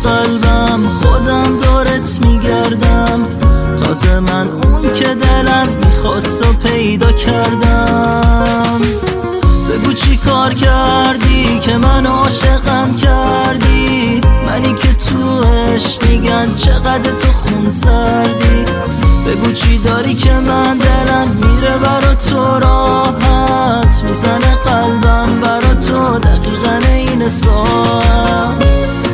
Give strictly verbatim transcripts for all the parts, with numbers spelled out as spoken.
قلبم خودم دورت میگردم، تازه من اون که دلم میخواست و پیدا کردم. بگو چی کار کردی که من عاشقم کردی، منی که تو عشق میگن چقدر تو خون سردی. بگو چی داری که من دلم میره برا تو راحت، میزنه قلبم برا تو دقیقاً این ساعت.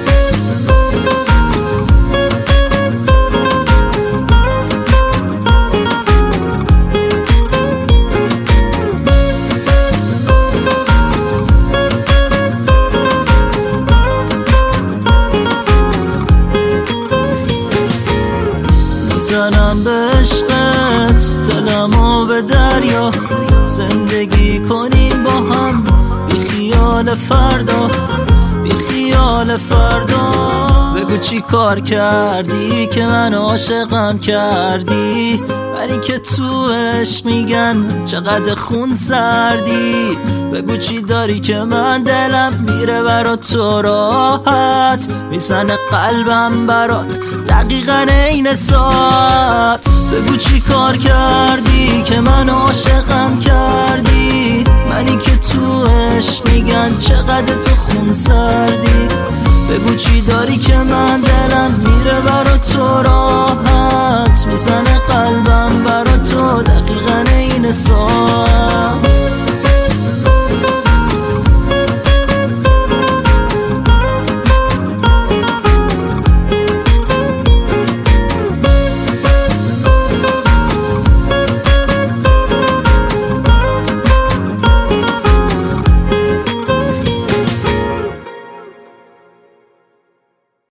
میزنم به عشقت دلمو به دریا، زندگی کنیم با هم بی خیال فردا، بی خیال فردا. بگو چی کار کردی که من عاشقم کردی، ولی که تو عشق میگن چقدر خون سردی. بگو چی داری که من دلم میره برا تو راحت، میزنه قلبم برات دقیقاً این ساعت. بگو چی کار کردی که من عاشقم کردی، منی که تو عشق میگن چقدر تو خون سردی. بگو چی داری که من دلم میره برا تو راحت، میزنه قلبم برا تو دقیقاً این ساعت.